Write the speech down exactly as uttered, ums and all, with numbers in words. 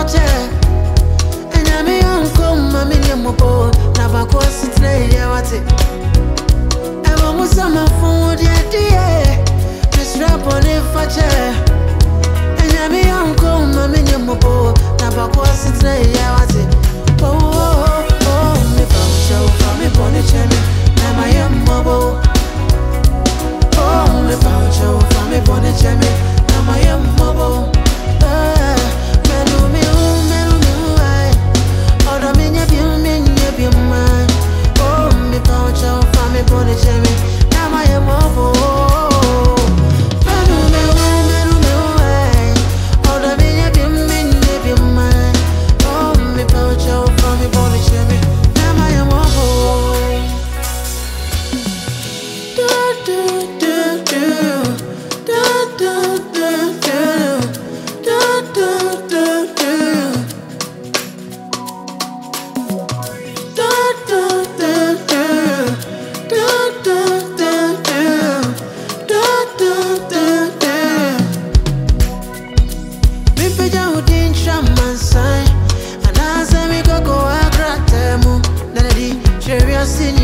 water. And I'm a young come, I'm in your mobile. Never go sit there, yeah, what's it? I'm almost on my phone, yeah, dear. Just rap on it for chair. And I'm a young come, I'm in your mobile. Never go sit there, yeah, what's it? Oh, oh, oh, me found show for me, pony cherry. I'm a young mobile. Oh, me found show for me, pony cherry. I'm a young mobile. Sing